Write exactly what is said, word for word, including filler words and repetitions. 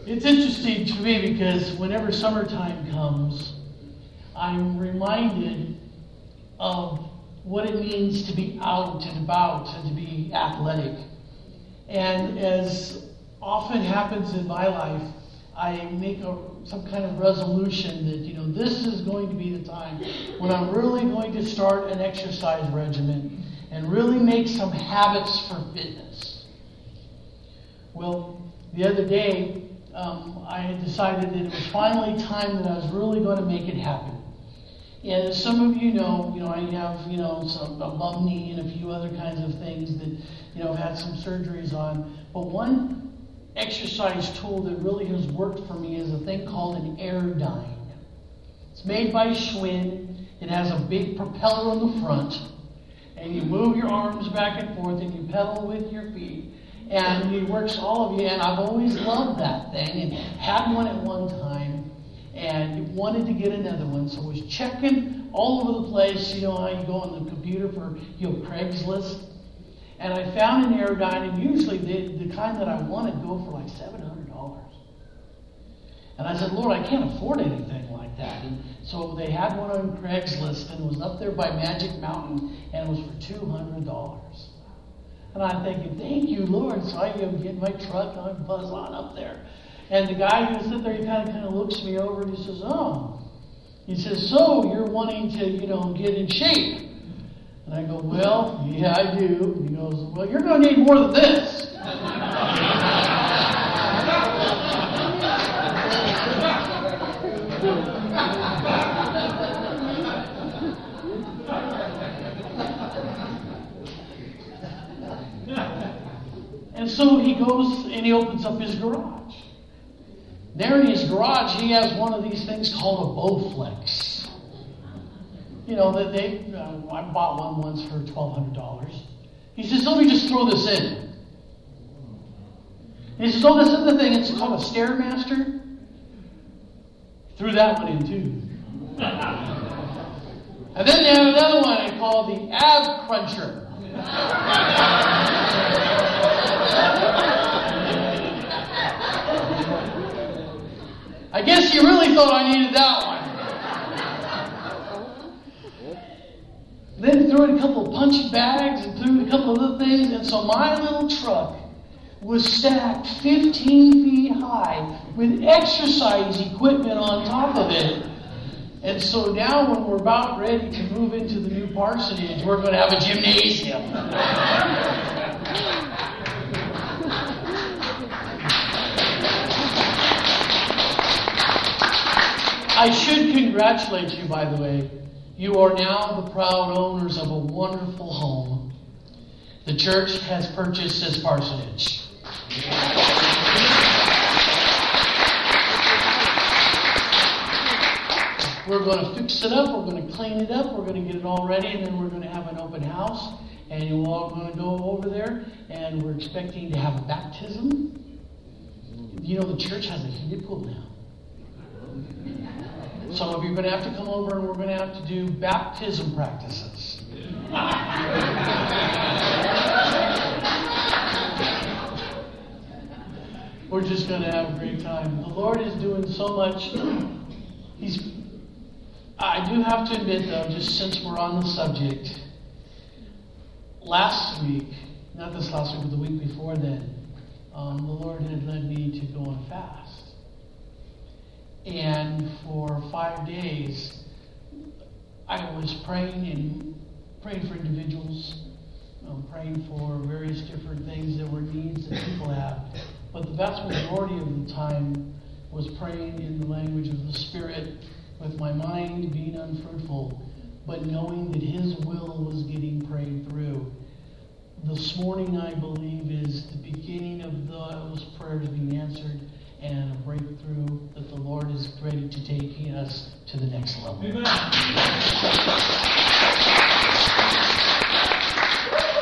It's interesting to me because whenever summertime comes, I'm reminded of what it means to be out and about and to be athletic. And as often happens in my life, I make a, some kind of resolution that, you know, this is going to be the time when I'm really going to start an exercise regimen and really make some habits for fitness. Well, the other day, um, I had decided that it was finally time that I was really going to make it happen. And as some of you know, you know, I have, you know, some a bum knee and a few other kinds of things that, you know, I've had some surgeries on. But one exercise tool that really has worked for me is a thing called an Airdyne. It's made by Schwinn. It has a big propeller on the front, and you move your arms back and forth, and you pedal with your feet, and it works all of you. And I've always loved that thing, and had one at one time, and wanted to get another one. So I was checking all over the place. You know how you go on the computer for, you know, Craigslist. And I found an Airdyne, and usually the, the kind that I wanted go for like seven hundred dollars. And I said, Lord, I can't afford anything like that. And so they had one on Craigslist, and it was up there by Magic Mountain, and it was for two hundred dollars. And I'm thinking, thank you, Lord. So I get in my truck, and I buzz on up there. And the guy who was sitting there, he kind of kind of looks me over, and he says, oh. He says, so you're wanting to, you know, get in shape. And I go, well, yeah, I do. And he goes, well, you're going to need more than this. And so he goes and he opens up his garage. There in his garage, he has one of these things called a Bowflex. You know, that they, uh, I bought one once for twelve hundred dollars. He says, let me just throw this in. He says, oh, this is the thing. It's called a Stairmaster. Threw that one in, too. And then they have another one called the Ab Cruncher. I guess you really thought I needed that one. Then threw in a couple of punching bags and threw in a couple of other things. And so my little truck was stacked fifteen feet high with exercise equipment on top of it. And so now when we're about ready to move into the new parsonage, we're going to have a gymnasium. I should congratulate you, by the way. You are now the proud owners of a wonderful home. The church has purchased this parsonage. We're going to fix it up. We're going to clean it up. We're going to get it all ready, and then we're going to have an open house. And you're all going to go over there, and we're expecting to have a baptism. You know, the church has a heated pool now. Some of you are going to have to come over, and we're going to have to do baptism practices. We're just going to have a great time. The Lord is doing so much. He's. I do have to admit, though, just since we're on the subject, last week, not this last week, but the week before then, um, the Lord had led me to go on fast. And for five days, I was praying and praying for individuals, um, praying for various different things that were needs that people have. But the vast majority of the time was praying in the language of the Spirit, with my mind being unfruitful, but knowing that His will was getting prayed through. This morning, I believe, is the beginning of those prayers being answered and a breakthrough that the Lord is ready to take us to the next level. Amen.